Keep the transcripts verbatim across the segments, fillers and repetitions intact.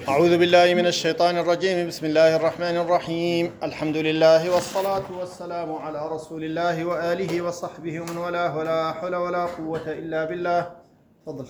أعوذ بالله من الشيطان الرجيم. بسم الله الرحمن الرحيم. الحمد لله والصلاة والسلام على رسول الله وآله وصحبه ومن والاه، ولا حول ولا قوة إلا بالله. تفضل.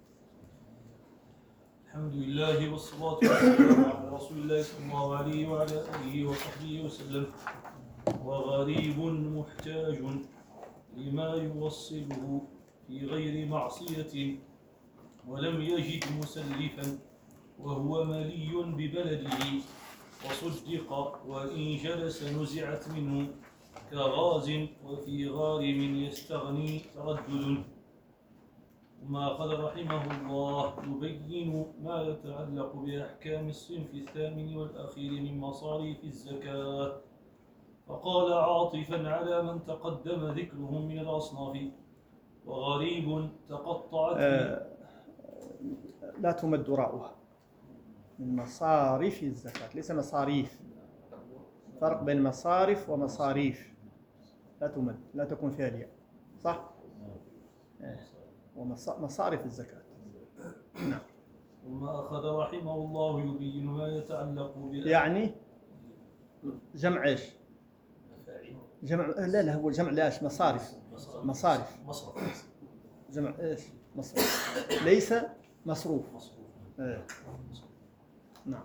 الحمد لله والصلاة والسلام على رسول الله صلى الله عليه وعلى آله وصحبه وسلم. وغريب محتاج لما يوصله في غير معصية ولم يجد مسلفا وهو ملي ببلده وصدق وإن جلس نزعت منه كغاز وفي غارم يستغني تردد. ثم أخذ رحمه الله يبين ما يتعلق بأحكام الصنف الثامن والأخير من مصاريف الزكاة، فقال عاطفا على من تقدم ذكرهم من الأصناف: وغريب تقطعت آه لا تمد راؤها، من مصاريف الزكاة ليس مصاريف. فرق بين مصارف ومصاريف. لا تمد، لا تكون فيها الياء، صح؟ آه. ومصارف الزكاة. نعم. ثم أخذ رحمه الله يبين ما يتعلق بأحكام يعني جمع ايش؟ جمع لا لا هو الجمع لاش مصارف. مصارف مصرف جمع ايش؟ مصروف ليس مصروف. إيه. نعم.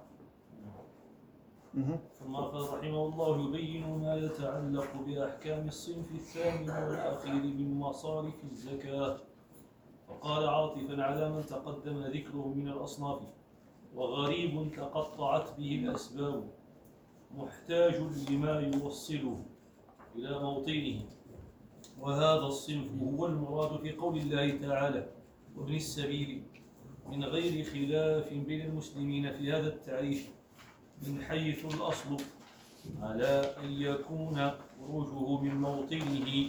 ثم أخذ رحمه الله يبين ما يتعلق بأحكام الصنف الثامن والأخير من مصارف الزكاة، فقال عاطفا على من تقدم ذكره من الأصناف: وغريب تقطعت به الأسباب محتاج لما يوصله إلى موطنه. وهذا الصنف هو المراد في قول الله تعالى: وابن السبيل، من غير خلاف بين المسلمين في هذا التعريف، من حيث الأصل على أن يكون خروجه من موطنه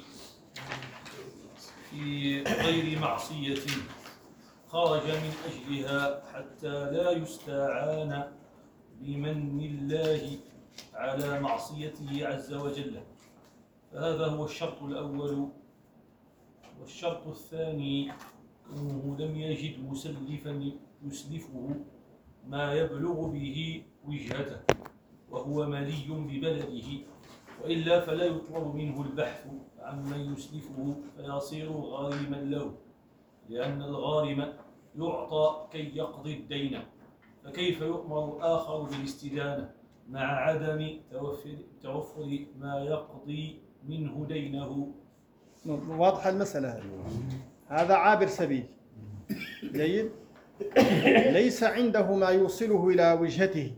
في غير معصية خرج من أجلها حتى لا يستعان بمن الله على معصيته عز وجل. فهذا هو الشرط الأول. والشرط الثاني أنه لم يجد مسلفا يسلفه ما يبلغ به وجهته وهو ملي ببلده، وإلا فلا يطلب منه البحث عمن يسلفه فيصير غارما له، لأن الغارم يعطى كي يقضي الدين، فكيف يؤمر آخر بالاستدانة مع عدم توفر ما يقضي منه دينه؟ واضحة المسألة هذه. هذا عابر سبيل جيد، ليس عنده ما يوصله إلى وجهته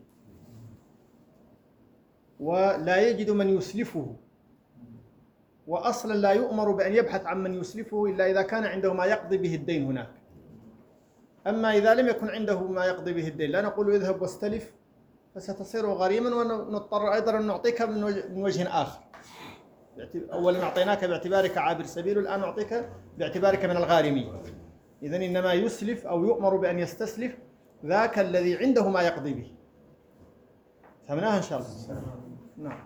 ولا يجد من يسلفه، وأصلا لا يؤمر بأن يبحث عن من يسلفه إلا إذا كان عنده ما يقضي به الدين هناك. أما إذا لم يكن عنده ما يقضي به الدين لا نقول اذهب واستلف، فستصير غريما ونضطر أيضا أن نعطيك من وجه آخر. أولا أعطيناك باعتبارك عابر سبيل، والآن نعطيك باعتبارك من الغارمين. إذن إنما يسلف أو يؤمر بأن يستسلف ذاك الذي عنده ما يقضي به. فهمناها إن شاء الله. نعم.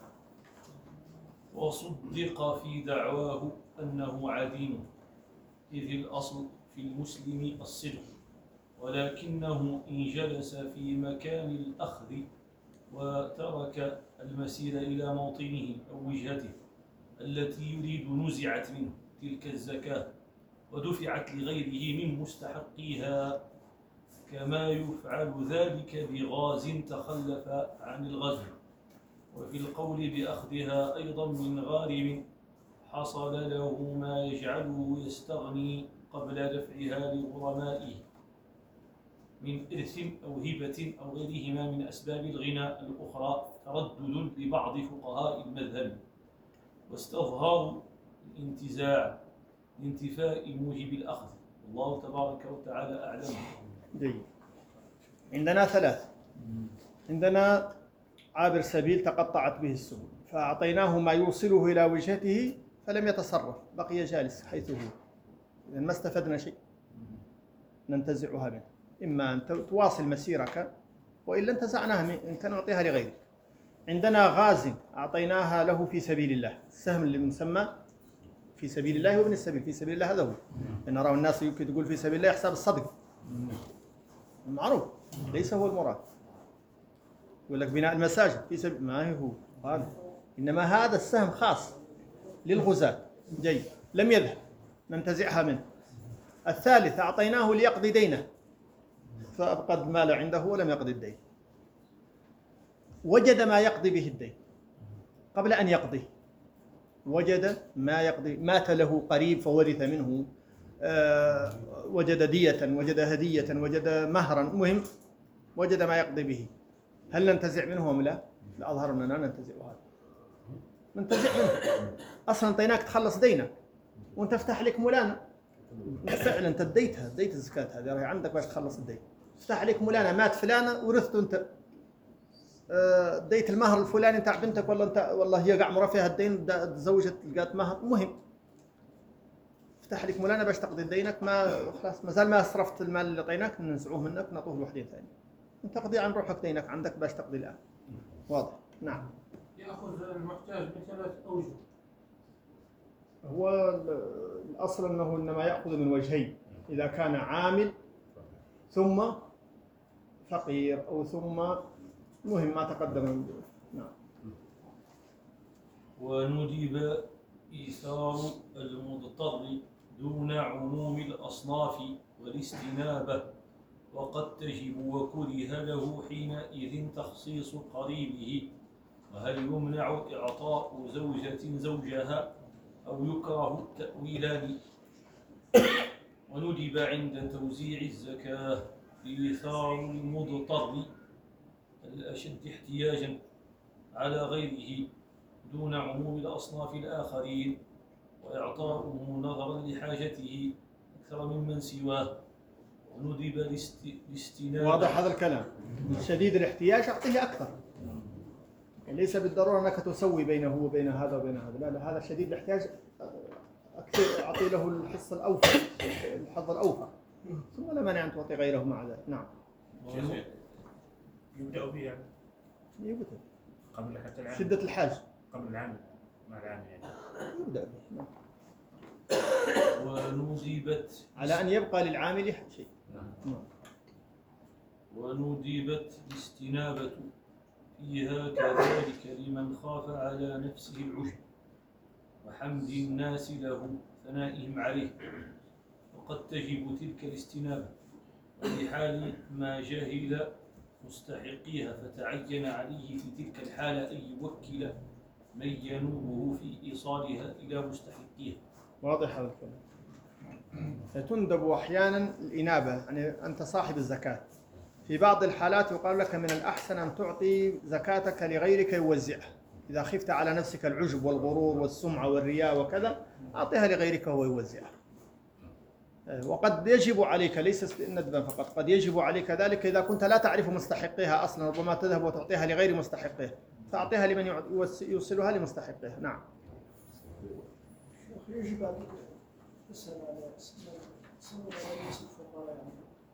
وصدق في دعواه أنه عديم، إذ الأصل في المسلم الصدق، ولكنه إن جلس في مكان الأخذ وترك المسير إلى موطنه أو وجهته التي يريد نزعت منه تلك الزكاة ودفعت لغيره من مستحقيها، كما يفعل ذلك بغاز تخلف عن الغزو. وفي القول بأخذها أيضا من غارم حصل له ما يجعله يستغني قبل دفعها لغرمائه من إرث أو هبة أو غيرهما من أسباب الغنى الأخرى، تردد لبعض فقهاء المذهب، واستظهار الانتزاع لانتفاء موجب الأخذ. الله تبارك وتعالى أعلم. جيد. عندنا ثلاث. عندنا عابر سبيل تقطعت به السبل، فأعطيناه ما يوصله إلى وجهته فلم يتصرف، بقي جالس حيث هو. إذن ما استفدنا شيء ننتزعها منه. إما أن تواصل مسيرك وإلا انتزعناها إن كان نعطيها لغيرك. عندنا غاز أعطيناها له في سبيل الله، السهم اللي مسمى في سبيل الله وابن السبيل. في سبيل الله هذا هو، إن نرى الناس يمكن تقول في سبيل الله حساب الصدق. معروف ليس هو المراد. يقول لك بناء المساجد في سبيل ما هو هذا، إنما هذا السهم خاص للغزاة. جيد، لم يذهب ننتزعها منه. الثالث أعطيناه ليقضي دينه فأبقى المال عنده ولم يقضي الدين، وجد ما يقضي به الدين قبل أن يقضي، وجد ما يقضي، مات له قريب فورث منه، آه وجد دية، وجد هدية، وجد مهرا، مهم وجد ما يقضي به. هل ننتزع منه أم لا؟ لا، أظهر أننا ننتزع هذا، ننتزع منه. أصلا أعطيناك تخلص دينك وأنت افتح لك مولانا، فعلا أنت اديتها، اديت الزكاة هذه راهي عندك باش تخلص الدين. افتح لك مولانا، مات فلانة ورثته أنت، اديت المهر الفلاني تاع بنتك، والله أنت والله هي قاع مرفيها الدين، تزوجت لقات مهر، مهم افتح لك مولانا باش تقضي دينك، ما خلاص مازال ما صرفت المال اللي عطيناك ننزعوه منك نعطوه لوحدين ثاني، انت تقضي عن روحك دينك عندك باش تقضي الآن. واضح؟ نعم. يأخذ المحتاج بثلاث أوجه. هو الأصل أنه إنما يأخذ من وجهين، إذا كان عامل ثم فقير أو ثم مهم ما تقدم. نعم. وندب إيثار المضطر دون عموم الأصناف والاستنابة، وقد تجب وكره له حينئذ تخصيص قريبه. وهل يمنع إعطاء زوجة زوجها أو يكره التأويلان؟ وندب عند توزيع الزكاة إيثار المضطر الأشد احتياجا على غيره دون عموم الأصناف الآخرين، وإعطاؤه نظرا لحاجته أكثر ممن سواه. وندب الاستناد. واضح هذا الكلام؟ شديد الاحتياج أعطيه أكثر، ليس بالضرورة أنك تسوي بينه وبين هذا وبين هذا، لا لا، هذا شديد الاحتياج أكثر أعطي له الحصة الأوفى، الحظ الأوفى، ثم لا مانع أن تعطي غيره مع ذلك. نعم. يبدأ به يعني يبدأ قبل حتى العام، شدة الحاج قبل العام مع العام يعني يبدأ به. نعم. وندبت على أن يبقى للعامل شيء. نعم. وندبت الاستنابة فيها كذلك لمن خاف على نفسه العشب وحمد الناس له ثنائهم عليه، وقد تجب تلك الاستنابة وفي حال ما جهل مستحقيها فتعين عليه في تلك الحالة أن يوكل من ينوبه في إيصالها إلى مستحقيها. واضح هذا الكلام؟ فتندب أحيانا الإنابة، يعني أنت صاحب الزكاة، في بعض الحالات يقال لك من الأحسن أن تعطي زكاتك لغيرك يوزعها، إذا خفت على نفسك العجب والغرور والسمعة والرياء وكذا أعطيها لغيرك هو يوزعها. وقد يجب عليك ليس ندبا فقط، قد يجب عليك ذلك إذا كنت لا تعرف مستحقيها أصلا، ربما تذهب وتعطيها لغير مستحقيها، فأعطيها لمن يوصلها لمستحقيها. نعم. يجب أن تسأل على سبب رئيس الفقراء يعني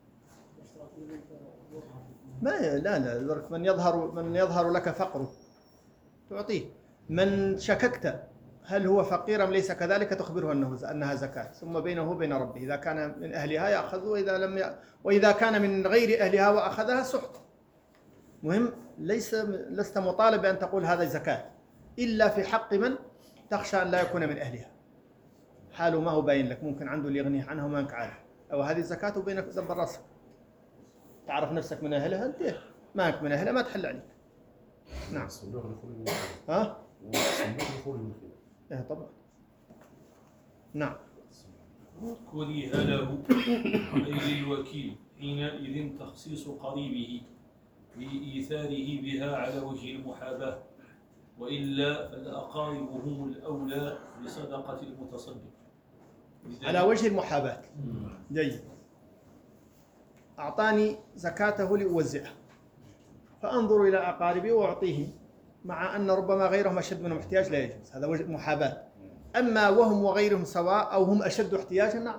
ما لا لا من يظهر من يظهر لك فقره تعطيه، من شككت هل هو فقير أم ليس كذلك تخبره أنه أنها زكاة، ثم بينه وبين ربه، إذا كان من أهلها يأخذ، وإذا لم ي... وإذا كان من غير أهلها وأخذها سحت. مهم ليس لست مطالب بأن تقول هذا زكاة إلا في حق من تخشى أن لا يكون من أهلها، حاله ما هو باين لك، ممكن عنده اللي يغنيه عنها وما أنك عارف، أو هذه زكاة وبينك ذنب راسك، تعرف نفسك من أهلها أنت ما أنك من أهلها ما تحل عليك. نعم. ها؟ إيه طبعا. نعم. كره له أي للوكيل حينئذ تخصيص قريبه بإيثاره بها على وجه المحاباة، وإلا فالأقارب هم الأولى بصدقة المتصدق على وجه المحاباة. جيد. أعطاني زكاته لأوزعها، فأنظر إلى أقاربي وأعطيه، مع أن ربما غيرهم أشد منهم احتياج لا يجوز، هذا وجه محاباة. أما وهم وغيرهم سواء أو هم أشد احتياجا، نعم.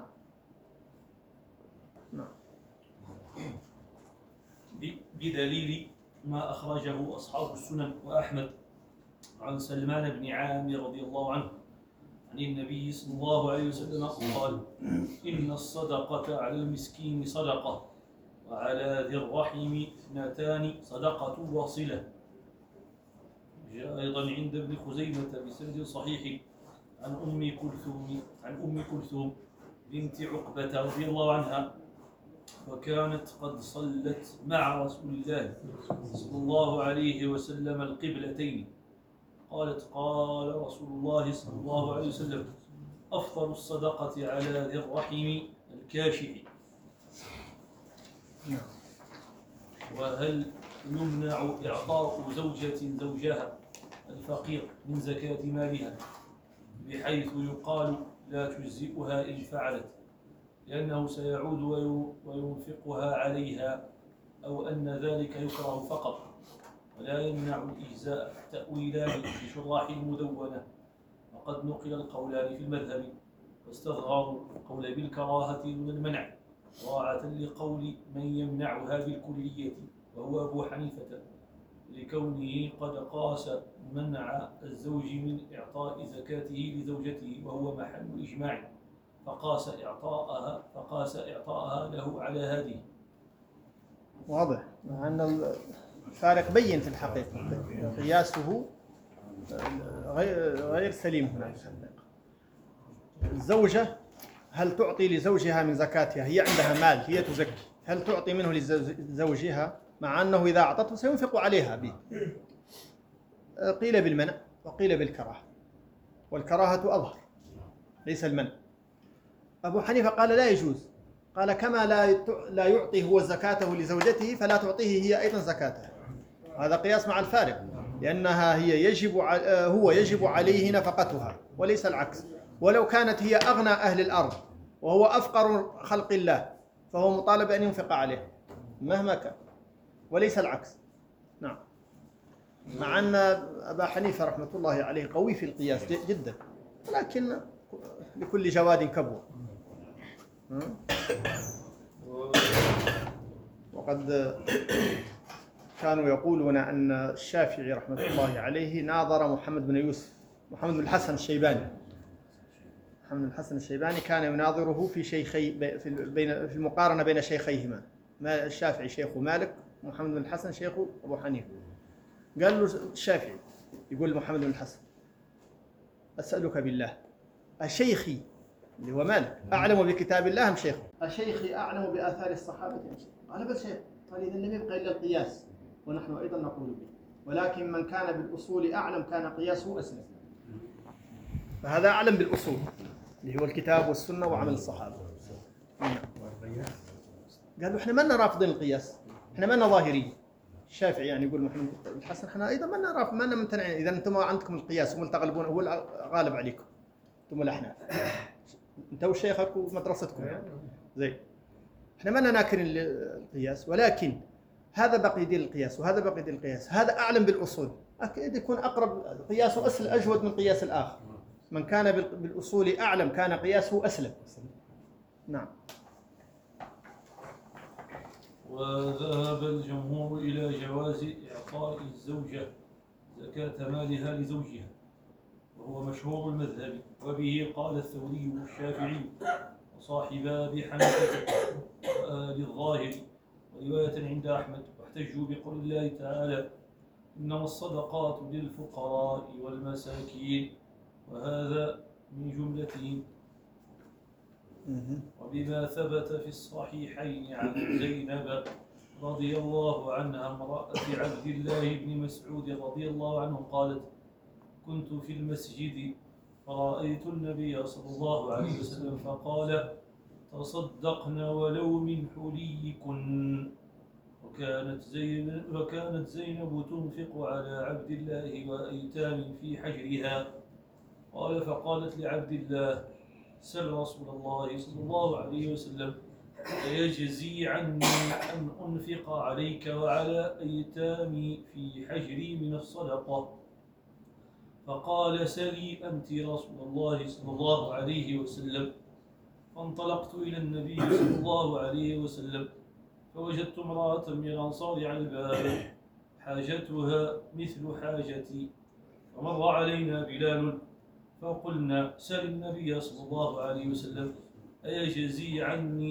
نعم. بدليل ما أخرجه أصحاب السنن وأحمد عن سلمان بن عامر رضي الله عنه عن النبي صلى الله عليه وسلم قال: إن الصدقة على المسكين صدقة، وعلى ذي الرحم اثنتان صدقة وصلة. جاء أيضا عند ابن خزيمة بسند صحيح عن أم كلثوم عن أم كلثوم بنت عقبة رضي الله عنها، وكانت قد صلت مع رسول الله صلى الله عليه وسلم القبلتين. قالت: قال رسول الله صلى الله عليه وسلم: أفضل الصدقة على ذي الرحم الكاشح. وهل يمنع إعطاء زوجة زوجها الفقير من زكاة مالها بحيث يقال لا تجزئها إن فعلت لأنه سيعود وينفقها عليها، أو أن ذلك يكره فقط ولا يمنع الإجزاء؟ تأويلان في شراح المدونة، وقد نقل القولان في المذهب، واستظهروا القول بالكراهة دون المنع طاعة لقول من يمنعها بالكلية وهو أبو حنيفة، لكونه قد قاس منع الزوج من إعطاء زكاته لزوجته وهو محل الإجماع، فقاس إعطاءها فقاس إعطاءها له على هذه. واضح مع أن الفارق بين في الحقيقة، قياسه غير سليم هنا. الزوجة هل تعطي لزوجها من زكاتها؟ هي عندها مال هي تزكي، هل تعطي منه لزوجها مع أنه إذا أعطته سينفق عليها به؟ قيل بالمنع وقيل بالكراهة، والكراهة أظهر ليس المنع. أبو حنيفة قال لا يجوز، قال كما لا لا يعطي هو زكاته لزوجته فلا تعطيه هي أيضا زكاتها. هذا قياس مع الفارق، لأنها هي يجب هو يجب عليه نفقتها وليس العكس. ولو كانت هي أغنى أهل الأرض وهو أفقر خلق الله فهو مطالب أن ينفق عليه مهما كان، وليس العكس. نعم، مع أن أبا حنيفة رحمة الله عليه قوي في القياس جدا، ولكن لكل جواد كبوة. وقد كانوا يقولون أن الشافعي رحمة الله عليه ناظر محمد بن يوسف محمد بن الحسن الشيباني محمد بن الحسن الشيباني كان يناظره في شيخي في بين في المقارنة بين شيخيهما، الشافعي شيخ مالك ومحمد بن الحسن شيخ أبو حنيفة. قال له الشافعي يقول محمد بن الحسن: أسألك بالله أشيخي اللي هو مالك أعلم بكتاب الله أم شيخه؟ أشيخي أعلم بآثار الصحابة أم شيخ؟ قال بل شيخ. قال إذا لم يبقى إلا القياس ونحن أيضا نقول به، ولكن من كان بالأصول أعلم كان قياسه أسلم. فهذا أعلم بالأصول اللي هو الكتاب والسنة وعمل الصحابة. قالوا إحنا ما لنا رافضين القياس، إحنا ما لنا ظاهرين. الشافعي يعني يقول محمد بن الحسن: إحنا أيضا ما لنا رافض ما لنا ممتنعين، إذا أنتم عندكم القياس هم تغلبون هو الغالب عليكم أنتم الأحناف، أنت وشيخك ومدرستكم زي. إحنا ما لنا ناكرين القياس، ولكن هذا بقي دين القياس وهذا بقي دين القياس، هذا أعلم بالأصول أكيد يكون أقرب قياسه أسهل أجود من قياس الآخر. من كان بالأصول أعلم كان قياسه أسلم. نعم. وذهب الجمهور إلى جواز إعطاء الزوجة زكاة مالها لزوجها، وهو مشهور المذهب، وبه قال الثوري والشافعي وصاحب أبي حنيفة وآل الظاهر، ورواية عند أحمد، واحتجوا بقول الله تعالى: إنما الصدقات للفقراء والمساكين، وهذا من جملتهم. وبما ثبت في الصحيحين عن زينب رضي الله عنها امرأة عبد الله بن مسعود رضي الله عنه قالت: كنت في المسجد فرأيت النبي صلى الله عليه وسلم فقال: تصدقن ولو من حليكن. وكانت زينب, وكانت زينب تنفق على عبد الله وأيتام في حجرها. قال: فقالت لعبد الله: سل رسول الله صلى الله عليه وسلم فيجزي عني أن أنفق عليك وعلى أيتامي في حجري من الصدقة. فقال: سلي أنت رسول الله صلى الله عليه وسلم. فانطلقت إلى النبي صلى الله عليه وسلم فوجدت امرأة من الأنصار على الباب حاجتها مثل حاجتي، فمر علينا بلال فقلنا: سل النبي صلى الله عليه وسلم أيجزي عني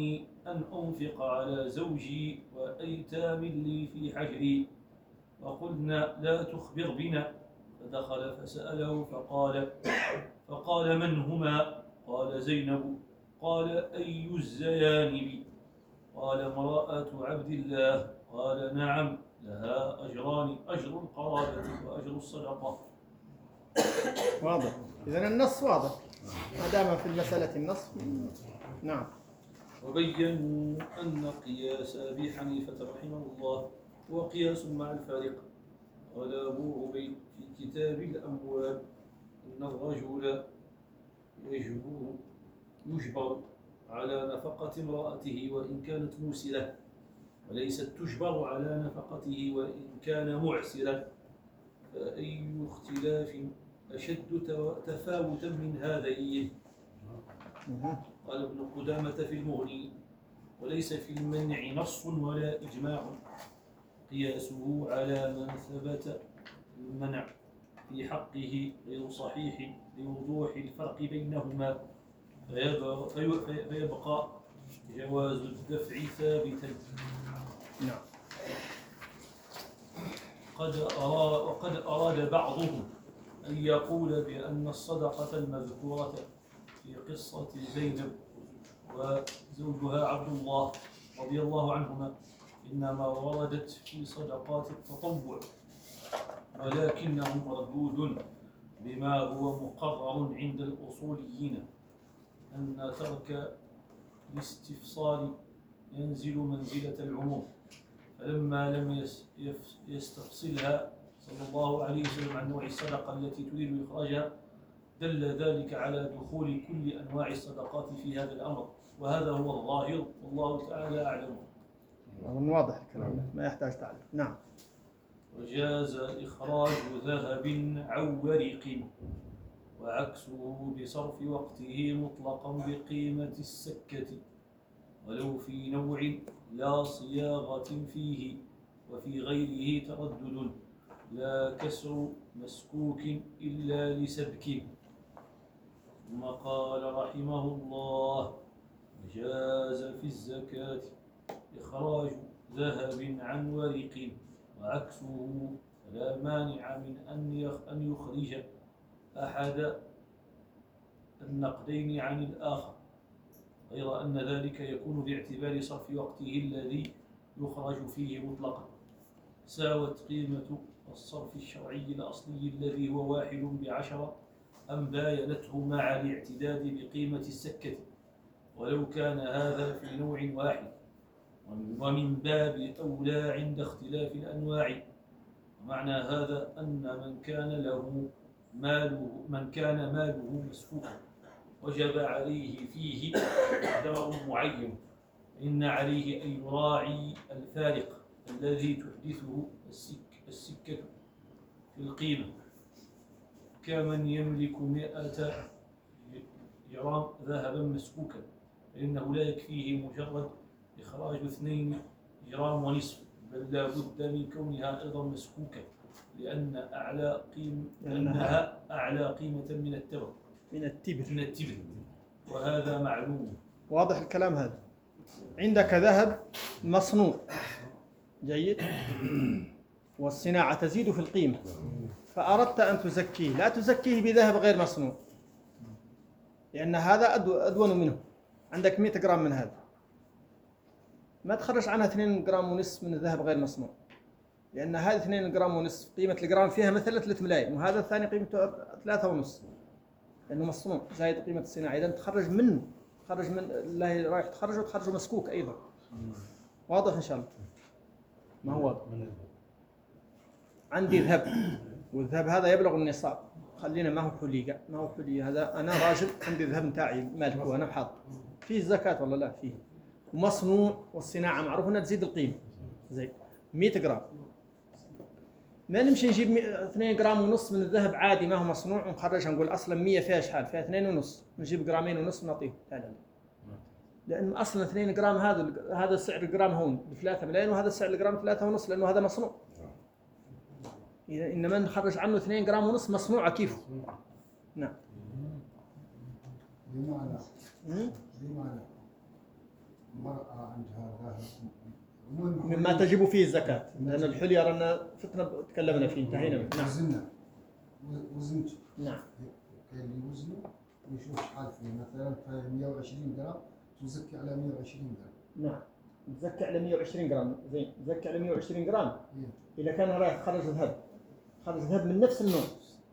أن أنفق على زوجي وأيتام لي في حجري، وقلنا لا تخبر بنا. فدخل فسأله فقال فقال من هما؟ قال زينب. قال أي الزيانب؟ قال امرأة عبد الله. قال نعم، لها أجران، أجر القرابة وأجر الصدقة. واضح. إذن النص واضح ما دام في المسألة النص. نعم. وبينوا أن قياس أبي حنيفة رحمه الله هو قياس مع الفارق. قال أبو عبيد في كتاب الأموال إن الرجل يجبر يجبر على نفقة امرأته وإن كانت موسرة، وليست تجبر على نفقته وإن كان معسرا، فأي اختلاف أشد تفاوتا من هذين؟ قال ابن قدامة في المغني: وليس في المنع نص ولا إجماع، قياسه على من ثبت المنع في حقه غير صحيح لوضوح الفرق بينهما، فيبقى جواز الدفع ثابتا. نعم. قد أراد وقد أراد بعضهم أن يقول بأن الصدقة المذكورة في قصة زينب وزوجها عبد الله رضي الله عنهما إنما وردت في صدقات التطوع، ولكنه مردود بما هو مقرر عند الأصوليين أن ترك الاستفصال ينزل منزلة العموم، فلما لم يستفصلها صلى الله عليه وسلم عن نوع الصدقة التي تريد إخراجها دل ذلك على دخول كل أنواع الصدقات في هذا الأمر، وهذا هو الظاهر والله تعالى أعلم. واضح الكلام ما يحتاج تعليق. نعم. وجاز إخراج ذهب أو ورق وعكسه بصرف وقته مطلقا بقيمة السكة ولو في نوع لا صياغة فيه، وفي غيره تردد لا كسر مسكوك إلا لسبك. ثم قال رحمه الله: جاز في الزكاة إخراج ذهب عن ورق وعكسه، لا مانع من أن يخرج أحد النقدين عن الآخر، غير أن ذلك يكون باعتبار صرف وقته الذي يخرج فيه مطلقا. ساوت قيمة الصرف الشرعي الأصلي الذي هو واحد بعشرة أم باينته مع الاعتداد بقيمة السكة، ولو كان هذا في نوع واحد، ومن باب أولى عند اختلاف الأنواع. ومعنى هذا أن من كان له ماله من كان ماله مسفوكا وجب عليه فيه مقدار معين، إن عليه أن يراعي الفارق الذي تحدثه السك السكة في القيمة، كمن يملك مئة جرام ذهبا مسكوكا، فإنه لا يكفيه مجرد إخراج اثنين جرام ونصف، بل لا بد من كونها أيضا مسكوكة، لأن أعلى قيمة لأنها أعلى قيمة من التبر من التبر من التبر وهذا معلوم. واضح الكلام هذا. عندك ذهب مصنوع جيد والصناعة تزيد في القيمة، فأردت أن تزكيه، لا تزكيه بذهب غير مصنوع، لأن هذا أدون منه. عندك مئة جرام من هذا، ما تخرج عنها اثنين جرام ونصف من الذهب غير مصنوع، لأن هذه اثنين جرام ونصف قيمة الجرام فيها مثلا ثلاثة ملايين، وهذا الثاني قيمته ثلاثة ونصف لأنه مصنوع زايد قيمة الصناعة. إذا تخرج منه تخرج من اللي رايح تخرجه تخرجه مسكوك أيضا. واضح إن شاء الله؟ ما هو واضح؟ عندي ذهب والذهب هذا يبلغ النصاب، خلينا ما هو حلي ما هو حلي هذا أنا راجل عندي الذهب نتاعي مالك وأنا بحاط فيه زكاة ولا لا فيه، ومصنوع والصناعة معروف أنها تزيد القيمة زي مئة جرام، ما نمشي نجيب اثنين جرام ونص من الذهب عادي ما هو مصنوع ونخرجها نقول أصلا مية فيها شحال فيها اثنين ونص نجيب جرامين ونص ونعطيه هذا، لأن أصلا اثنين جرام هذا هذا سعر الجرام هون بثلاثة ملايين وهذا سعر الجرام ثلاثة ونص لأنه هذا مصنوع. إذا إنما نخرج عنه اثنين جرام ونص مصنوعة كيف؟ نعم. بمعنى بمعنى المرأة عندها ذهب عموماً مما تجب فيه الزكاة، لأن الحلي رانا فتنا تكلمنا فيه انتهينا منه. نعم وزنها وزنت نعم كاين اللي يوزنوا ويشوف شحال فيه، مثلا في مئة وعشرين غرام تزكي على مئة وعشرين غرام. نعم تزكى على مئة وعشرين غرام. زين تزكى على مئة وعشرين غرام إيه. إذا كان رايح خرج ذهب، خرج ذهب من نفس النوع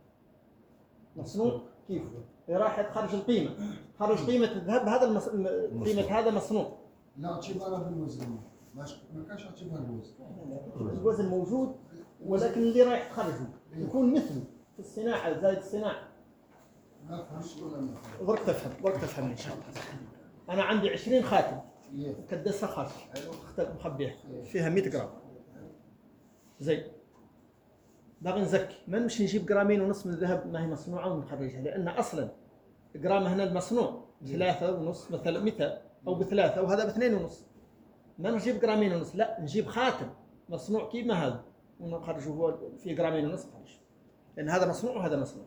مصنوع كيف؟ إذا راح تخرج القيمة، خرج قيمة الذهب هذا المص... الم- قيمة هذا مصنوع. لا اعتبارها بالوزن، ماش ما كانش اعتبار الوزن. الوزن موجود ولكن اللي رايح تخرجه يكون مثله في الصناعة زائد الصناعة. ما فهمش ولا ما فهمش. ضرك تفهم ضرك تفهم إن شاء الله. أنا عندي عشرين خاتم إيه. كدسة خاصة أيوة. مخبيها فيها مئة غرام. زين باغي نزكي، ما نمشي نجيب جرامين ونص من الذهب ما هي مصنوعة ونخرجها، لأن أصلا جرام هنا المصنوع بثلاثة ونص مثلا مثال أو بثلاثة وهذا باثنين ونص، ما نجيب جرامين ونص، لا نجيب خاتم مصنوع كيما هذا ونخرجه هو في جرامين ونص خرج، لأن هذا مصنوع وهذا مصنوع.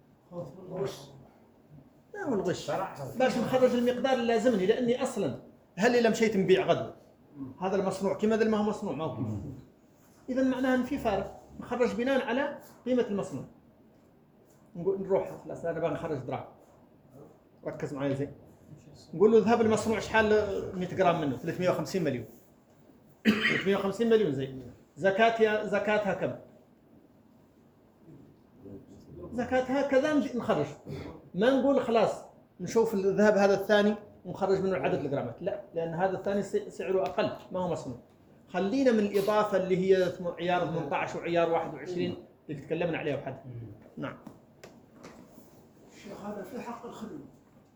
لا هو الغش باش نخرج المقدار اللي لازمني، لأني أصلا هل إلا مشيت نبيع غدوة هذا المصنوع كيما هذا ما هو مصنوع ما هو كيف، إذا معناها أن في فارق، نخرج بناء على قيمة المصنوع. نقول نروح خلاص أنا باغي نخرج دراهم، ركز معايا زين. نقول له ذهب المصنوع شحال مئة غرام منه ثلاثمئة وخمسين مليون ثلاثمئة وخمسين مليون زين، زكاة زكاتها كم؟ زكاتها كذا نخرج، ما نقول خلاص نشوف الذهب هذا الثاني ونخرج منه عدد الغرامات، لا لأن هذا الثاني سعره أقل ما هو مصنوع. خلينا من الإضافة اللي هي عيار ثمانية عشر وعيار واحد وعشرين اللي تكلمنا عليها وحدها. نعم الشيخ هذا في حق الخدمة.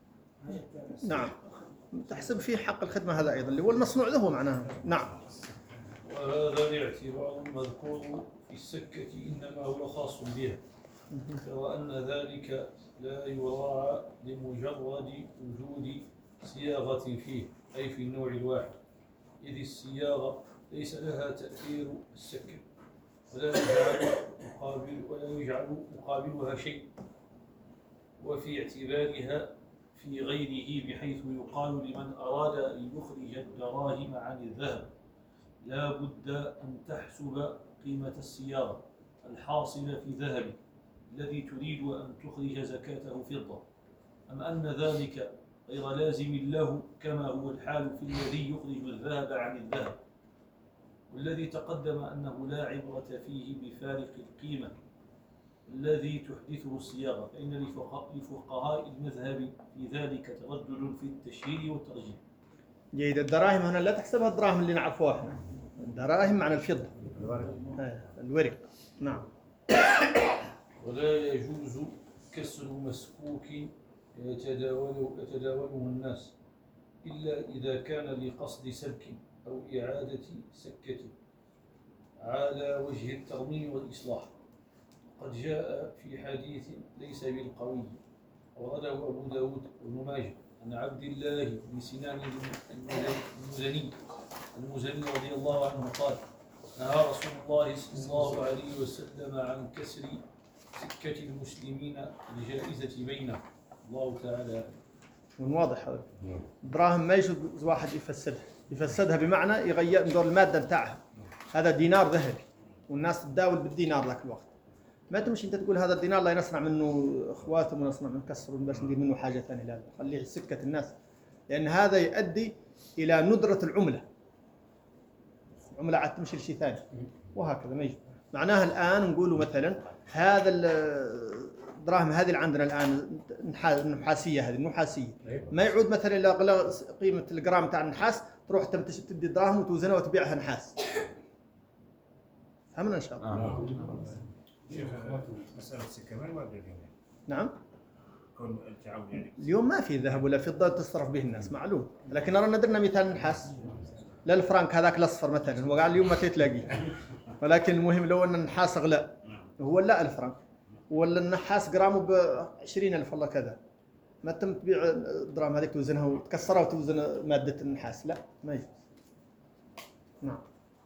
نعم تحسب فيه حق الخدمة هذا أيضا اللي هو المصنوع له معناه. نعم وهذا الاعتبار المذكور في السكة إنما هو خاص بها، وأن ذلك لا يراعى لمجرد وجود صياغة فيه أي في النوع الواحد، إذ الصياغة ليس لها تأثير السكة ولا يجعل مقابل ولا يجعل مقابلها شيء، وفي اعتبارها في غيره، بحيث يقال لمن أراد أن يخرج الدراهم عن الذهب لا بد أن تحسب قيمة الصياغة الحاصلة في ذهب الذي تريد أن تخرج زكاته فضة، أم أن ذلك غير لازم له كما هو الحال في الذي يخرج الذهب عن الذهب، والذي تقدم أنه لا عبرة فيه بفارق القيمة الذي تحدثه الصياغة، فإن لفقهاء المذهب في ذلك تردد في التشهير والترجيح. جيد. الدراهم هنا لا تحسبها الدراهم اللي نعرفوها احنا، الدراهم معنى الفضة الورق. نعم ولا يجوز كسر مسكوك يتداوله, يتداوله الناس إلا إذا كان لقصد سلك أو إعادة سكة على وجه الترميم والإصلاح. قد جاء في حديث ليس بالقوي أورده أبو داود وابن ماجه عن عبد الله بن سنان المزني المزني رضي الله عنه قال: نهى رسول الله صلى الله عليه وسلم عن كسر سكة المسلمين الجائزة بينهم. الله تعالى من واضح هذا. الدراهم ما يجوز واحد يفسدها، يفسدها بمعنى يغير من دور المادة بتاعها. هذا دينار ذهبي والناس تداول بالدينار ذاك الوقت، ما تمشي انت تقول هذا الدينار لا نصنع منه خواتم ونصنع منه كسر باش ندير منه حاجة ثانية، لا خليه سكة الناس، لأن هذا يؤدي إلى ندرة العملة، العملة عاد تمشي لشيء ثاني وهكذا ما يجوز. معناها الآن نقولوا مثلا هذا الدراهم هذه اللي عندنا الآن النحاسية، هذه النحاسية ما يعود مثلا إلى أغلى قيمة الجرام تاع النحاس تروح تمتش تدي دراهم وتوزنها وتبيعها نحاس. فهمنا إن شاء الله. شيخ مسألة السكة ما الواجب هنا؟ نعم. كون التعاون يعني اليوم ما في ذهب ولا فضة تصرف به الناس معلوم، لكن رانا درنا مثال النحاس، لا الفرنك هذاك الأصفر مثلا هو قاعد اليوم ما تلاقيه، ولكن المهم لو أن النحاس غلى هو لا الفرنك ولا النحاس جرامه ب عشرين ألف والله كذا، ما تم تبيع الدراهم هذيك توزنها وتكسرها وتوزن مادة النحاس، لا ما يجوز. نعم.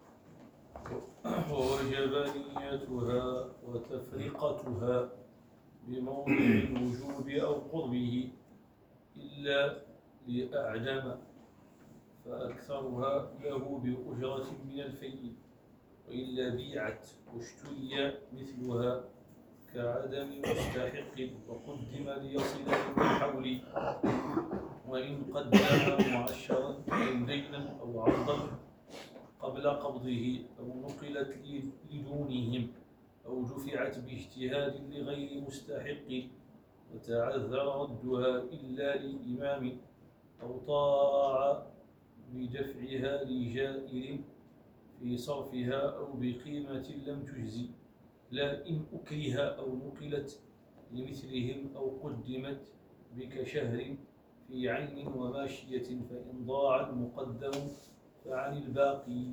ووجبانيتها وتفرقتها بموضع الوجوب أو قربه إلا لأعلم فأكثرها له بأجرة من الفيء، وإلا بيعت واشتري مثلها كعدم مستحق وقدم ليصل إلى الحول. وإن قدم معشرا أو دينا أو عرضا قبل قبضه أو نقلت لدونهم أو دفعت باجتهاد لغير مستحق وتعذر ردها إلا للإمام أو طاع بدفعها لجائر في صرفها أو بقيمة لم تجزي، لا إن أكره أو نقلت لمثلهم أو قدمت بكشهر في عين وماشية، فإن ضاع المقدم فعن الباقي.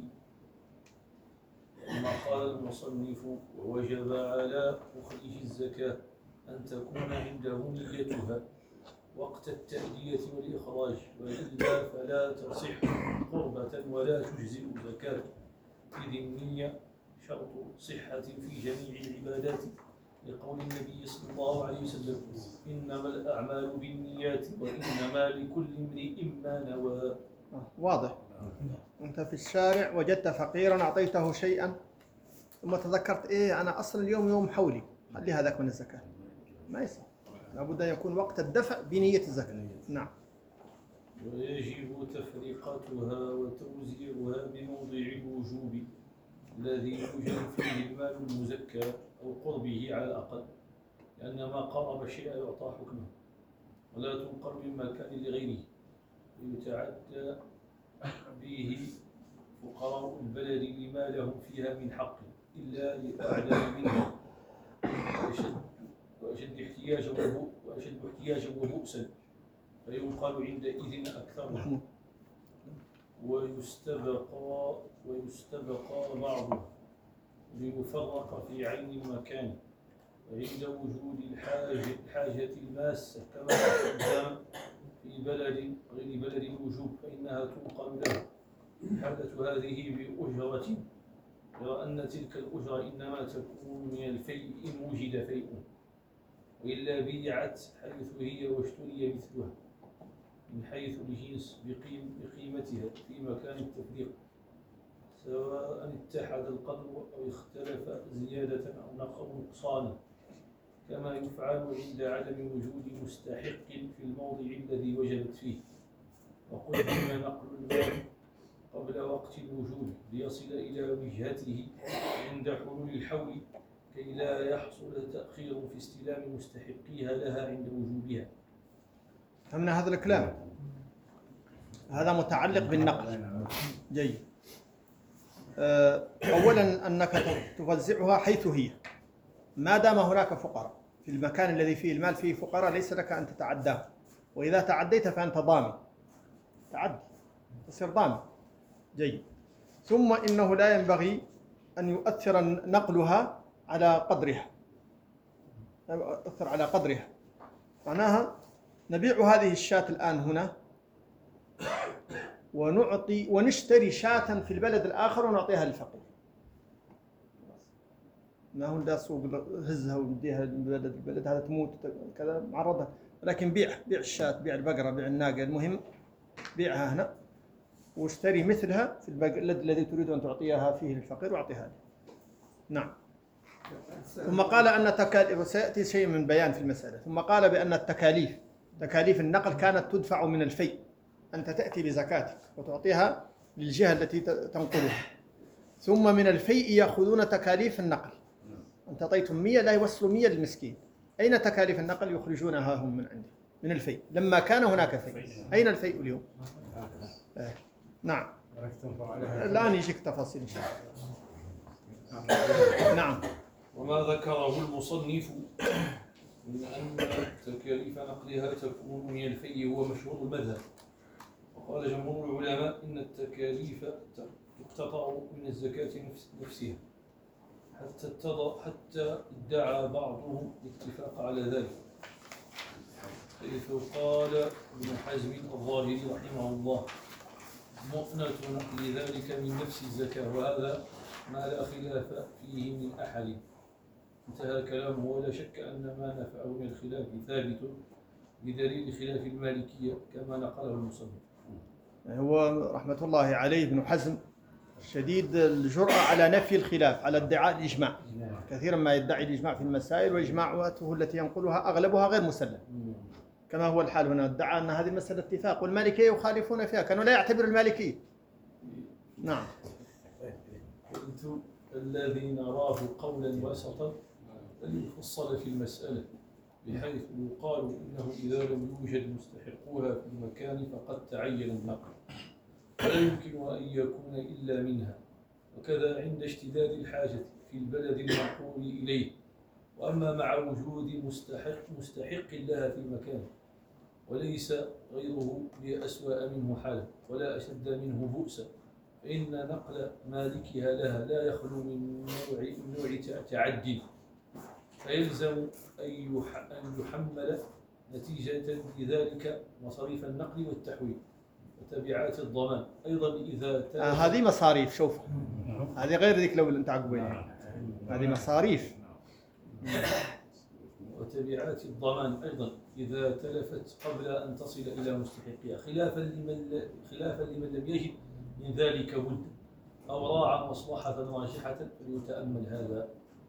كما قال المصنف: ووجب على مخرج الزكاة أن تكون عنده نيتها وقت التأدية والإخراج، وإلا فلا تصح قربة ولا تجزئ زكاة، إذ النية شرط صحة في جميع العبادات، لقول النبي صلى الله عليه وسلم: إنما الأعمال بالنيات وإنما لكل امرئ ما نوى. واضح. أنت في الشارع وجدت فقيرا أعطيته شيئا ثم تذكرت إيه أنا أصلا اليوم يوم حولي، خلي هذاك من الزكاة، ما يصح، لابد أن يكون وقت الدفع بنية الزكاة. نعم. ويجب تفرقتها وتوزيعها بموضع الوجوب الذي يوجد فيه المال المزكى أو قربه على الأقل، لأن ما قرب الشيء يعطى حكمه، ولا تنقل من مكان لغيره، ويتعدى به فقراء البلد لما لهم فيها من حق إلا لأعلى منها وأشد وأشد احتياجا وأشد احتياجا وبؤسا، فينقل عندئذ أكثر. ويستبقى ويستبقى بعضه ليفرق في عين المكان، وعند وجود الحاجة الحاجة الماسة كما تقدم في بلد غير بلد الوجوب فإنها تنقل له الحالة هذه بأجرة، غير أن تلك الأجرة إنما تكون من الفيء إن وجد فيء، وإلا بيعت حيث هي واشتري مثلها من حيث الجنس بقيم بقيمتها في مكان التفريق، سواء اتحد القدر أو اختلف زيادة أو نقصانا، كما يفعل عند عدم وجود مستحق في الموضع الذي وجبت فيه، وقدم نقل المال قبل وقت الوجوب ليصل إلى وجهته عند حلول الحول، كي لا يحصل تأخير في استلام مستحقيها لها عند وجوبها. فهمنا هذا الكلام؟ هذا متعلق بالنقل. جيد. أولا أنك توزعها حيث هي، ما دام هناك فقراء في المكان الذي فيه المال فيه فقراء ليس لك أن تتعداه، وإذا تعديت فأنت ضامن، تعدي تصير ضامن. جيد. ثم إنه لا ينبغي أن يؤثر نقلها على قدرها، يؤثر على قدرها، معناها نبيع هذه الشاة الآن هنا ونعطي ونشتري شاة في البلد الآخر ونعطيها للفقير، ما هو ده سوق هزها ونديها من بلد البلد هذا تموت كذا معرضها، ولكن بيع بيع الشاة، بيع البقرة، بيع الناقة، المهم بيعها هنا واشتري مثلها في البلد الذي تريد أن تعطيها فيه للفقير واعطيها له. نعم. ثم قال أن تكاليف، وسيأتي شيء من بيان في المسألة، ثم قال بأن التكاليف تكاليف النقل كانت تدفع من الفيء، أنت تأتي بزكاتك وتعطيها للجهة التي تنقلها، ثم من الفيء يأخذون تكاليف النقل، أنت أعطيتهم مية لا يوصلوا مية للمسكين، أين تكاليف النقل يخرجونها هم من عندي من الفيء لما كان هناك فيء؟ أين الفيء اليوم؟ آه. نعم. الآن يجيك تفاصيل إن شاء الله. نعم. وما ذكره المصنف من أن تكاليف نقلها تكون من الفيء هو مشهور المذهب، وقال جمهور العلماء إن التكاليف تقتطع من الزكاة نفسها، حتى اتضى حتى ادعى بعضهم الاتفاق على ذلك، حيث قال ابن حزم الظاهري رحمه الله: مؤنة نقل ذلك من نفس الزكاة، وهذا ما لا خلاف فيه من أحد. انتهى كلامه، ولا شك أن ما نفعه من الخلاف ثابت بدليل خلاف المالكية كما نقله المصنف. هو رحمة الله عليه ابن حزم شديد الجرأة على نفي الخلاف، على ادعاء الإجماع. كثيرا ما يدعي الإجماع في المسائل، وإجماعاته التي ينقلها أغلبها غير مسلم، كما هو الحال هنا. ادعى أن هذه المسألة اتفاق، والمالكية يخالفون فيها، كانوا لا يعتبر المالكية. نعم. قلت الذي نراه قولا وسطا فصل في المسألة، بحيث يقال إنه إذا لم يوجد مستحقوها في المكان فقد تعين النقل، ولا يمكن أن يكون إلا منها، وكذا عند اشتداد الحاجة في البلد المنقول إليه. وأما مع وجود مستحق مستحق لها في المكان وليس غيره بأسوأ منه حالا ولا أشد منه بؤسا، فإن نقل مالكها لها لا يخلو من نوع, من نوع تعدي، فيلزم أن يحمل نتيجة لذلك مصاريف النقل والتحويل وتبعات الضمان أيضا إذا آه هذه مصاريف. شوف هذه غير ذيك لو أنت عقبينها، هذه مصاريف. وتبعات الضمان أيضا إذا تلفت قبل أن تصل إلى مستحقها، خلافا لمن خلافا لمن لم يجد من ذلك بد أو راعى مصلحة راجحة، فليتأمل هذا.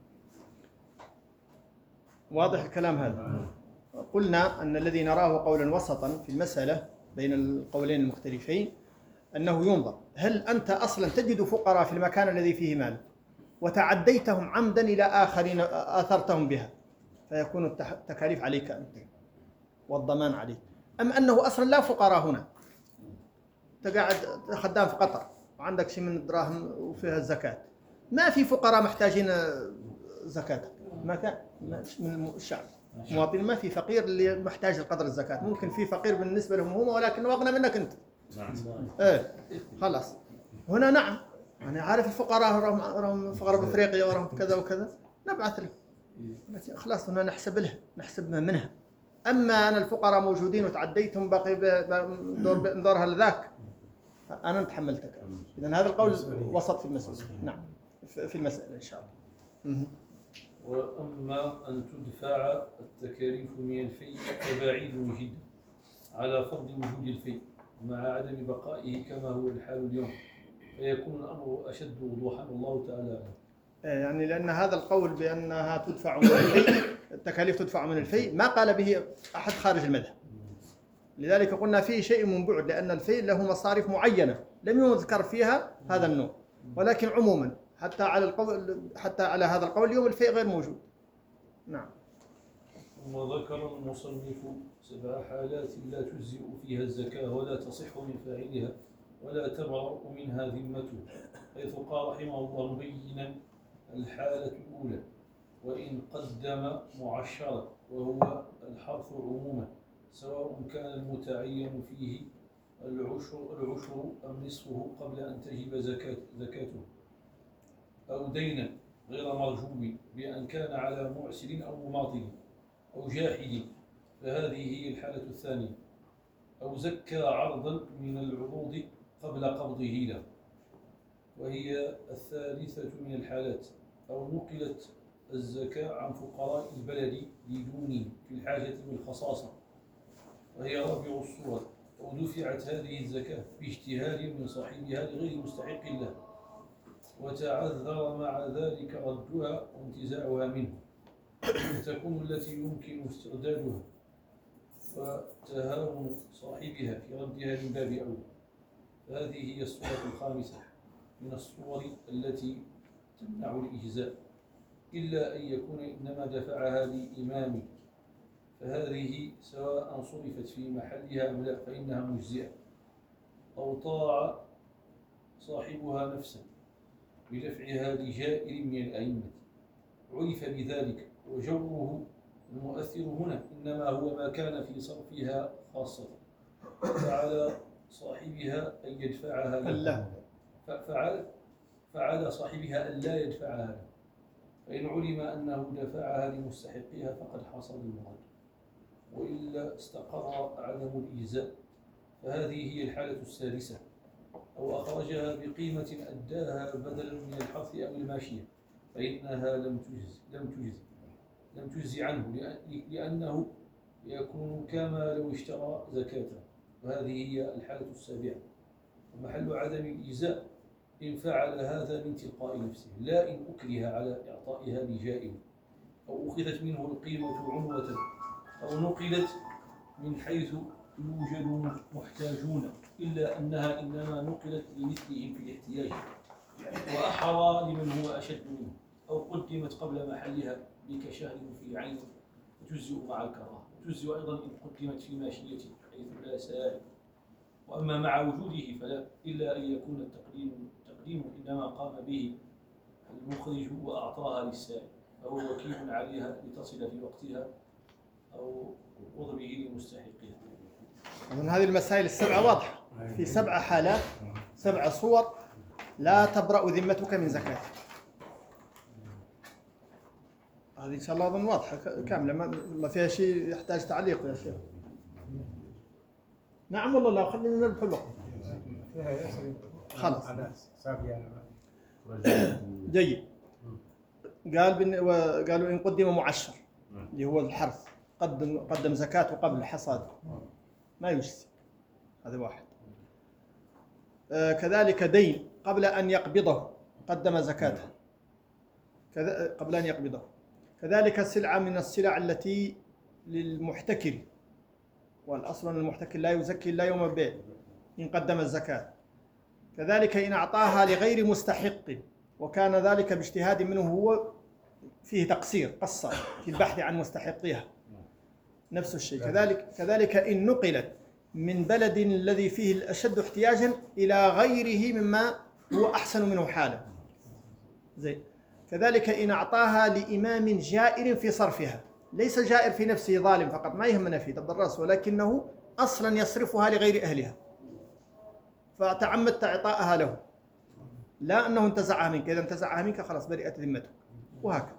واضح الكلام هذا. قلنا أن الذي نراه قولا وسطا في المسألة بين القولين المختلفين أنه ينظر هل أنت أصلا تجد فقراء في المكان الذي فيه مال وتعديتهم عمدا إلى آخرين آثرتهم بها، فيكون التكاليف عليك أنت والضمان عليك، أم أنه أصلا لا فقراء هنا، أنت قاعد خدام في قطر وعندك شيء من الدراهم وفيها الزكاة، ما في فقراء محتاجين زكاتك، ما كان من الشعب مواطن، ما في فقير اللي محتاج لقدر الزكاة. ممكن في فقير بالنسبة لهم هم ولكنه أغنى منك أنت. ايه خلاص. هنا نعم أنا عارف الفقراء راهم راهم فقراء بأفريقيا وراهم كذا وكذا، نبعث لهم خلاص، هنا نحسب لها نحسب منها. أما أنا الفقراء موجودين وتعديتهم باقي بدورها لذاك، أنا تحملتك. إذن هذا القول وسط في المسألة. نعم في المسألة إن شاء الله. وأما أن تدفع التكاليف من الفيء فبعيد جدا على فرض وجود الفيء مع عدم بقائه كما هو الحال اليوم، فيكون الأمر أشد وضوحا، والله تعالى يعني لأن هذا القول بأنها تدفع من الفيء، التكاليف تدفع من الفيء، ما قال به أحد خارج المذهب. لذلك قلنا فيه شيء من بعد، لأن الفيء له مصاريف معينة لم يذكر فيها هذا النوع، ولكن عموما حتى على القول حتى على هذا القول اليوم الفيء غير موجود. نعم. وذكر المصنف سبع حالات لا تجزئ فيها الزكاة ولا تصح من فاعلها ولا تبرأ منها ذمته، حيث قال رحمه الله مبينا الحالة الأولى وإن قدم معشرا، وهو الحرث عموما سواء كان المتعين فيه العشر العشر أم نصفه قبل أن تجب زكاة زكاته، أو دينا غير مرجوب بأن كان على معسر أو مماطل أو جاحد، فهذه هي الحالة الثانية، أو زكى عرضا من العروض قبل قبضه له، وهي الثالثة من الحالات، أو نقلت الزكاة عن فقراء البلد لدون في الحاجة بالخصاصة، وهي رابع الصور، أو دفعت هذه الزكاة باجتهاد من صاحبها لغير مستحق له وتعذر مع ذلك ردها وانتزاعها منه، وتكون التي يمكن استردادها وتهاون صاحبها في ردها من باب أولى، فهذه هي الصورة الخامسة من الصور التي تمنع الإجزاء، إلا أن يكون إنما دفعها لإمام، فهذه سواء صرفت في محلها أم لا فإنها مجزئة، أو طاع صاحبها نفسه بدفعها لجائر من الأئمة عرف بذلك، وجوره المؤثر هنا إنما هو ما كان في صرفها خاصة، فعلى صاحبها أن يدفعها له، فعل فعلى صاحبها أن لا يدفعها له، فإن علم أنه دفعها لمستحقها فقد حصل المراد، وإلا استقر عدم الإجزاء، فهذه هي الحالة السادسة، أو أخرجها بقيمة أداها بدلا من الحرث أو الماشية فإنها لم تجز لم تجز لم تجزي عنه، لأنه يكون كما لو اشترى زكاته، وهذه هي الحالة السابعة، ومحل عدم الإجزاء إن فعل هذا من تلقاء نفسه، لا إن أكره على إعطائها لجائر، أو أخذت منه القيمة عنوة، أو نقلت من حيث يوجد محتاجون، إلا أنها إنما نقلت لمثلهم في الاحتياج، وأحرى لمن هو أشد منه، أو قدمت قبل محلها بكشهر في عين تجزئ مع الكراهة، وتجزئ أيضا إن قدمت في ماشية حيث لا سائل. وأما مع وجوده فلا، إلا أن يكون التقديم التقديم إنما قام به المخرج وأعطاها للسائل، فهو وكيل عليها لتصل في وقتها أو قربه لمستحقها. أظن هذه المسائل السبعة واضحة، في سبع حالات، سبع صور لا تبرأ ذمتك من زكاتك. هذه إن شاء الله أظن واضحة كاملة، ما فيها شيء يحتاج تعليق يا شيخ. نعم والله، لا خلينا نربح الوقت. خلاص جيد. قال بن... وقالوا إن قدم معشر اللي هو الحرث، قدم قدم زكاته قبل الحصاد ما يجزي، هذا واحد. آه كذلك دين قبل أن يقبضه قدم زكاته كذا قبل أن يقبضه. كذلك سلعة من السلع التي للمحتكر، والأصل أن المحتكر لا يزكي إلا يوم البيع إن قدم الزكاة. كذلك إن أعطاها لغير مستحق وكان ذلك باجتهاد منه هو فيه تقصير، قصر في البحث عن مستحقيها، نفس الشيء. كذلك كذلك إن نقلت من بلد الذي فيه الأشد احتياجا إلى غيره مما هو أحسن منه حالا، زي. كذلك إن أعطاها لإمام جائر في صرفها، ليس جائر في نفسه ظالم فقط، ما يهمنا فيه الراس، ولكنه أصلا يصرفها لغير أهلها فتعمدت إعطائها له، لا أنه انتزعها منك، إذا انتزعها منك خلاص برئت ذمتك، وهكذا.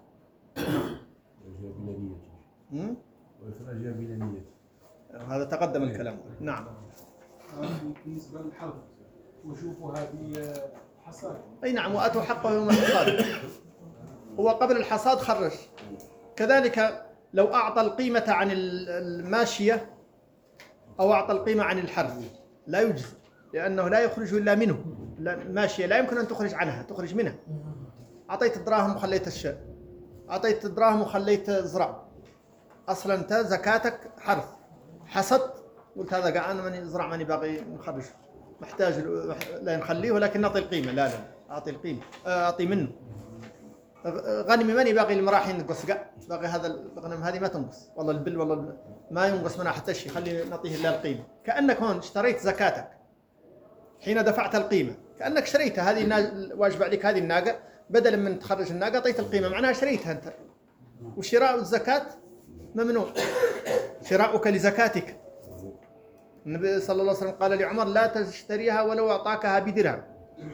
وإخراجها بلا نية، هذا تقدم الكلام. نعم. بالنسبة للحظ وشوفوا هذه حصاد. أي نعم، وأتوا حقه يوم الحصاد. هو قبل الحصاد خرج. كذلك لو أعطى القيمة عن الماشية أو أعطى القيمة عن الحرث لا يجزي، لأنه لا يخرج إلا منه. الماشية لا يمكن أن تخرج عنها، تخرج منها. أعطيت دراهم وخليت الشاء، أعطيت دراهم وخليت زرع، أصلا أنت زكاتك حرث، حصدت قلت هذا قاعد أنا ماني زرع ماني باقي نخرج، محتاج لا نخليه ولكن نعطي القيمة، لا لا أعطي القيمة، أعطي منه. غنمي ماني باقي المراحل نقص، باقي هذا الغنم هذه ما تنقص، والله البل والله ما ينقص منها حتى شيء، خلي نعطيه إلا القيمة. كأنك هون اشتريت زكاتك حين دفعت القيمة، كأنك شريتها، هذه واجب عليك هذه الناقة، بدلا من تخرج الناقة أعطيت القيمة، معناها شريتها أنت. وشراء الزكاة ممنوع، شراؤك لزكاتك. النبي صلى الله عليه وسلم قال لعمر لا تشتريها ولو أعطاكها بدرهم،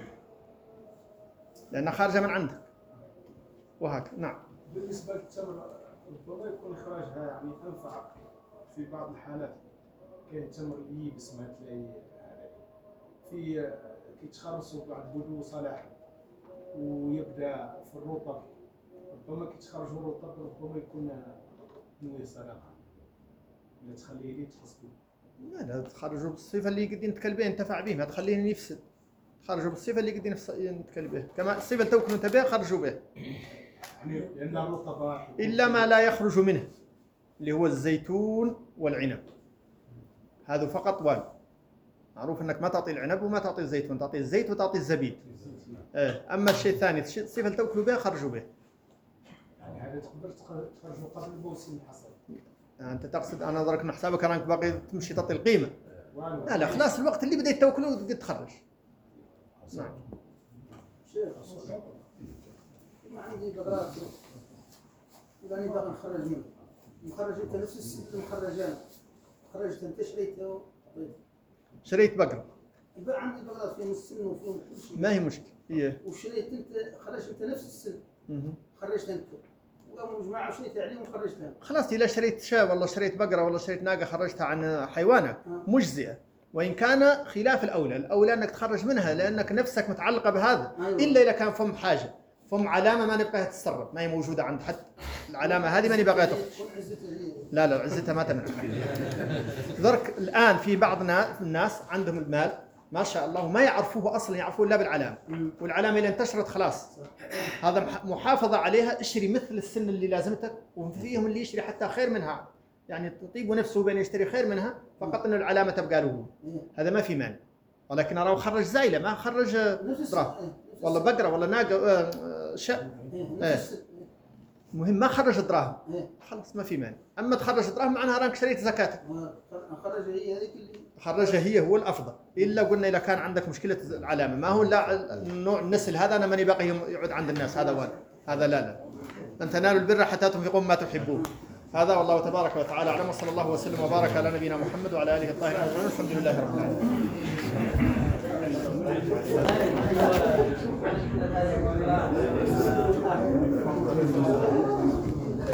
لأنها خارجة من عندك، وهكذا. نعم. بالنسبة للتمر ربما يكون إخراجها يعني أنفع في بعض الحالات، كاين تمر ييبس ما تلاقي في كيتخرصوا بعض بدو صلاح ويبدا في الرطب، ربما كيتخرجوا الرطب ربما يكون نوي صدقة، لا تخليه لي تخصبو. لا لا تخرجوا بالصفة اللي قد ينتكل به انتفع به، ما تخليه يفسد. خرجوا بالصفة اللي قد ينتكل به، كما الصفة اللي توكلوا انت بها خرجوا به. يعني لأن الرطب إلا ما لا يخرج منه اللي هو الزيتون والعنب، هذا فقط وال. معروف انك ما تعطي العنب وما تعطي الزيتون، تعطي الزيت وتعطي الزبيب. إيه. اما الشيء الثاني الصفة اللي توكلوا بها خرجوا به. يعني هذا تقدر تخرجوا قبل موسم الحصاد. انت تقصد انا ادرك ان حسابك رانك باقي تمشي تعطي القيمة. لا لا خلاص الوقت اللي بديت توكله قد تخرج. نعم. شيخ ما عندي بغرات وأنا باغي نخرج منه، مخرج أنت نفس السن المخرجان، خرجت أنت شريته. شريت بقرة. يبقى عندي بغرات فيهم السن وفيهم كل شيء. ما هي مشكلة. إيه. وشريت أنت خرجت أنت نفس السن. خرجت أنت. وقاموا جماعة وشريت عليهم وخرجتها. خلاص إذا شريت شاة والله شريت بقرة والله شريت ناقة خرجتها عن حيوانك مجزئة، وإن كان خلاف الأولى، الأولى أنك تخرج منها لأنك نفسك متعلقة بهذا. أيوة. إلا إذا كان فم حاجة، فم علامة ما نبقاها تتصرف، ما هي موجودة عند حد، العلامة هذه ما نبقاها تخرج. لا لا عزتها ما تنفع. ذرك الآن في بعض الناس عندهم المال ما شاء الله وما يعرفوه اصلا، يعرفوه الا بالعلامه، والعلامه اللي انتشرت خلاص هذا محافظه عليها. اشتري مثل السن اللي لازمتك، وفيهم اللي يشتري حتى خير منها، يعني تطيب نفسه بين يشتري خير منها، فقط انه العلامه تبقى له، هذا ما في مانع. ولكن اراه خرج زايله، ما خرج دراهم والله بقره ولا ناقه شاء، مهم ما خرج دراهم خلاص ما في مانع. اما تخرج دراهم معناها راك شريت زكاتك، خرجها هي هذيك اللي خرجها هي هو الافضل. الا قلنا اذا كان عندك مشكله العلامه، ما هو لا النوع النسل هذا انا ماني باقي يقعد عند الناس، هذا وين هذا لا لا لن تنالوا البر حتى تنفقوا مما تحبون. هذا والله تبارك وتعالى اعلم، وصلى الله وسلم وبارك على نبينا محمد وعلى اله الطاهرين اجمعين، الحمد لله رب العالمين.